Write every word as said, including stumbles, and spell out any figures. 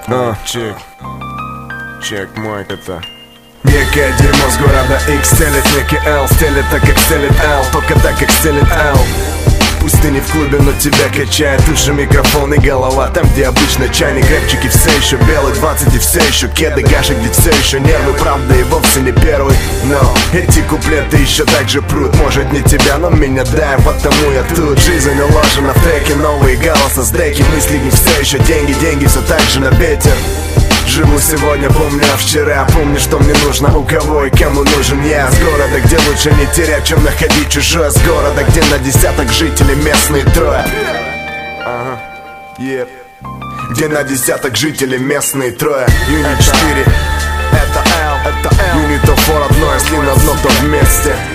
А, чек. Чек, майк это. Некое дерьмо с города X стелит некий L, стелит так, как стелит L, только так, как стелит L. Пусть ты не в клубе, но тебя качает уши, микрофон и голова. Там, где обычно чайник, рэпчики все еще белый, двадцать и все еще кеды, гаши, где все еще нервы, правда и вовсе не первый. Но эти куплеты еще так же прут. Может не тебя, но меня дай, потому я тут. Жизнь уложена в треке, новые голоса с деки. Мысли не все еще деньги, деньги все так же на ветер. Живу сегодня, помню, а вчера. Помню, что мне нужно, у кого и кому нужен я. С города, где лучше не терять, чем находить чужое. С города, где на десяток жителей местные трое. Ага, еп. Где на десяток жителей местные трое. Юнит четыре, это L, это L. Юнитов фор одно, если на дно, то вместе.